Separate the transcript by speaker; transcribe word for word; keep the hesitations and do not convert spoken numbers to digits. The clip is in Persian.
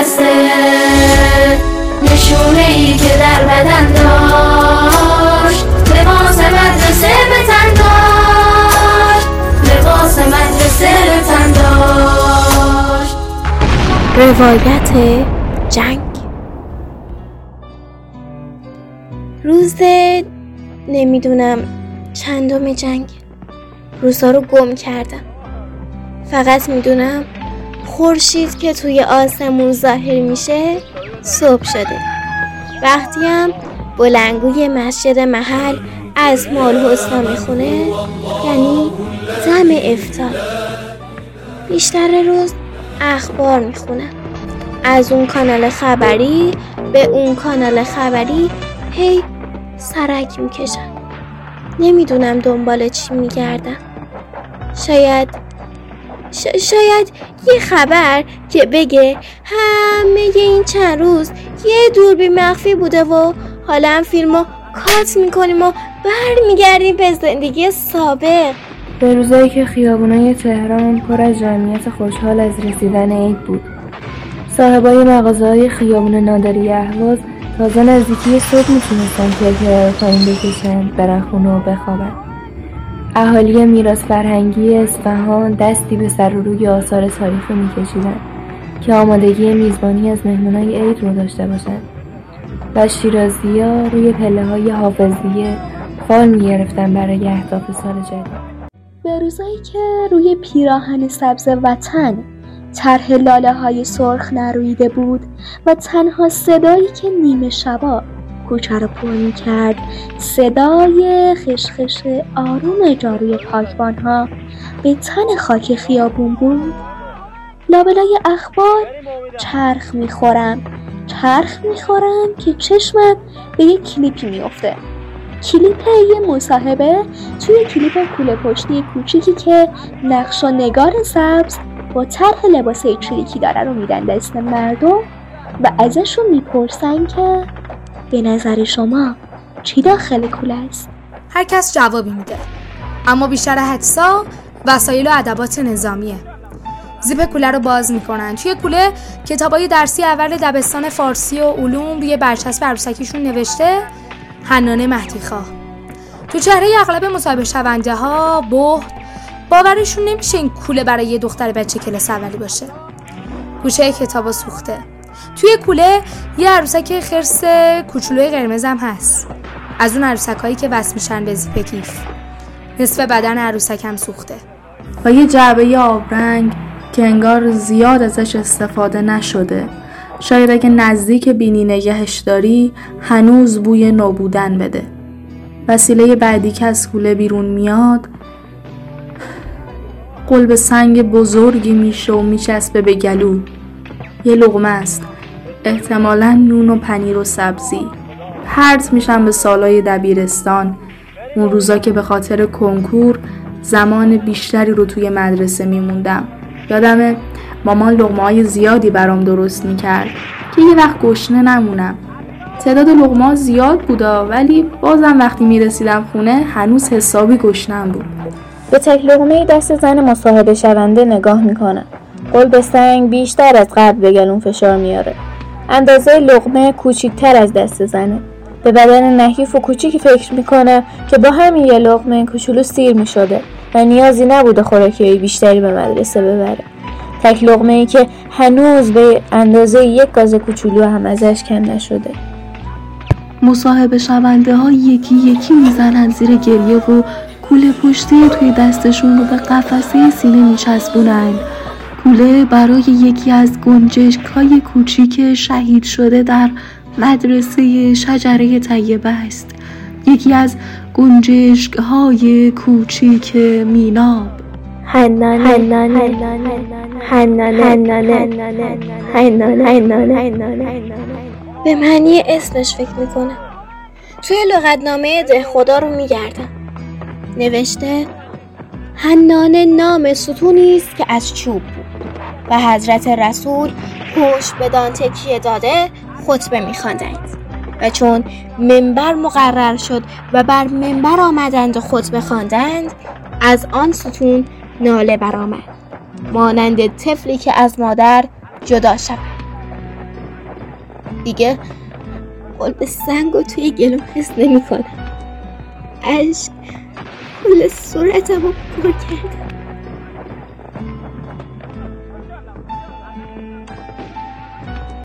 Speaker 1: بسته، نشونه ای که در بدن داشت، لباس مدرسه به تن داشت، لباس مدرسه به تن داشت.
Speaker 2: روایت جنگ. روز نمیدونم چندم جنگ، روزها رو گم کردم. فقط میدونم خورشید که توی آسمون ظاهر میشه صبح شده. وقتی هم بلندگوی مسجد محل از مال حسنا میخونه یعنی دم افطار. بیشتر روز اخبار میخونم، از اون کانال خبری به اون کانال خبری هی سرک میکشم. نمیدونم دنبال چی میگردم. شاید ش... شاید یه خبر که بگه همه این چند روز یه دوربین مخفی بوده و حالا هم فیلمو کات میکنیم و برمیگردیم به زندگی سابق.
Speaker 3: به روزایی که خیابونای تهران پر از جمعیت خوشحال از رسیدن عید بود. صاحبای مغازه‌های خیابون نادری اهواز تازه نزدیکی صبح میتونستن کرکره رو پایین بکشن، برن خونه و بخوابن. اهالی میراث فرهنگی اصفهان دستی به سر و روی آثار تاریخی میکشیدن که آمادگی میزبانی از مهمونای عید رو داشته باشن و شیرازی‌ها روی پله‌های حافظیه فال میگرفتن برای اهداف سال جدید.
Speaker 2: به روزایی که روی پیراهن سبز وطن طرح لاله‌های سرخ نرویده بود و تنها صدایی که نیمه شبا کوچه رو پر می‌کرد صدای خشخش آروم جاروی پاکبان‌ها به تن خاک خیابون بود. لابلای اخبار چرخ می‌خورم چرخ می‌خورم که چشمم به یک کلیپی می‌افته. کلیپ یه مصاحبه توی کلیپ کوله پشتی کوچیکی که نقش و نگار سبز با طرح لباسه چریکی داره رو میدن دست مردم و ازشون میپرسن که به نظر شما چی داخل کوله است؟
Speaker 4: هر کس جوابی میده، اما بیشتر حدسا وسایل و ادوات نظامیه. زیپ کوله رو باز میکنن. توی کوله کتابای درسی اول دبستان فارسی و علوم روی برچسب عروسکیشون نوشته حنانه مهدیخواه. تو چهره اغلب مصاحبه شونده ها بهت، باورشون نمیشه این کوله برای یه دختر بچه کلاس اولی باشه. گوشه کتابا سوخته. توی کوله یه عروسک خرس کوچولوی قرمز هم هست، از اون عروسکایی که وصل میشن به زیپ کیف. نصف بدن عروسک هم سوخته
Speaker 3: و یه جعبه آبرنگ که انگار زیاد ازش استفاده نشده. شاید اگه نزدیک بینی نگهش داری هنوز بوی نوبودن بده. وسیله بعدی که از کوله بیرون میاد قلب سنگ بزرگی میشه و میچسبه به گلو. یه لقمه است، احتمالاً نون و پنیر و سبزی. پرت میشم به سالای دبیرستان، اون روزا که به خاطر کنکور زمان بیشتری رو توی مدرسه میموندم. یادمه مامان لقمه‌های زیادی برام درست میکرد که یه وقت گشنه نمونم. تعداد لقمه‌ها زیاد بودا، ولی بازم وقتی میرسیدم خونه هنوز حسابی گشنم بود.
Speaker 2: به تک لقمه دست زن مصاحبه شونده نگاه میکنم. قلب سنگ بیشتر از قبل به گلون فشار میاره. اندازه لقمه کوچیکتر از دست زنه. به بدن نحیف و کوچیکی فکر میکنم که با همین یه لقمه کوچولو سیر میشده و نیازی نبوده خوراکی بیشتری به مدرسه ببره. تک لقمه ای که هنوز به اندازه یک گاز کوچولو هم ازش کم نشده.
Speaker 3: مصاحبه شونده ها یکی یکی میزنن زیر گریه و کوله پشتی توی دستشون رو به قفسه سینه میچسبونن. کوله برای یکی از گنجشک‌های کوچیک شهید شده در مدرسه شجره طیبه است. یکی از گنجشک‌های کوچیک میناب.
Speaker 2: حنانه حنانه حنانه حنانه حنانه حنانه به معنی اسمش فکر میکنم. توی لغتنامه ده خدا رو میگردم. نوشته حنانه نام ستونی است که از چوب بود و حضرت رسول پشت بدان تکیه داده خطبه می‌خواندند و چون منبر مقرر شد و بر منبر آمدند و خطبه خواندند، از آن ستون ناله برآمد، مانند طفلی که از مادر جدا شود. دیگه قلب سنگ رو توی گلوم حس نمی کنم. عشق کل صورتم رو پر کرده.